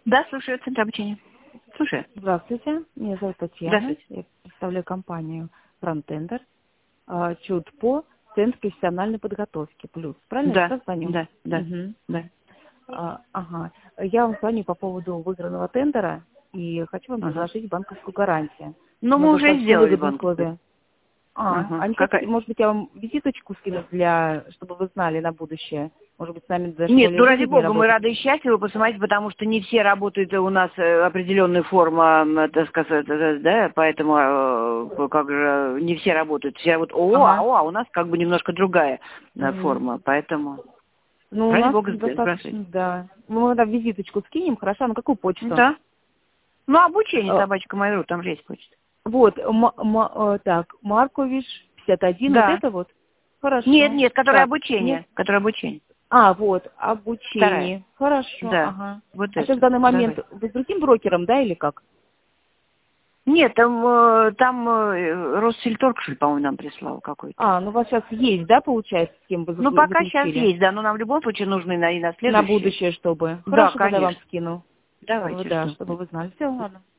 Да, слушаю, центр обучения. Слушаю. Здравствуйте, меня зовут Татьяна. Здравствуйте. Я представляю компанию Frontender, ЧУДПО, Центр профессиональной подготовки плюс. Правильно я Да, сейчас звоню? да, да, Угу. да. Ага. Я вам звоню по поводу выигранного тендера и хочу вам Ага. предложить банковскую гарантию Но на мы уже достаточно сделали выгодные банковскую. условия. Ага. А не хотите, Какая? может быть, я вам визиточку скину чтобы вы знали на будущее? Может быть, с нами даже Нет, более ну ради выгоднее бога, мы работать? рады и счастливы, посмотрите, потому что не все работают, у нас определенная форма, так сказать, да, поэтому как же не все работают. Все работают Ага. а у нас как бы немножко другая Мгм. форма, поэтому Ну, у ради нас бога, здравствуйте. достаточно, да. Мы тогда визиточку скинем, хорошо, на какую почту? Да. Ну, обучение, Э, собачка Mail.ru, там же есть почта. Вот, так, Маркович 51, вот Да. это вот? Нет, Хорошо. нет, которое Так, нет? обучение. Которое обучение. Вот, Вторая. обучение. Хорошо, Да. ага. Вот А сейчас в это. данный момент Давай. вы с другим брокером, да, или как? Нет, там Россельторг, что ли, по-моему, нам прислал какой-то. Ну у вас сейчас есть, да, получается, с кем вы Ну, пока сейчас заключили? есть, да, но нам в любом случае нужны и на На следующее. будущее, чтобы. Да, Хорошо, тогда я вам конечно. скину. Давайте, Да, жду. чтобы вы знали. Все, ладно.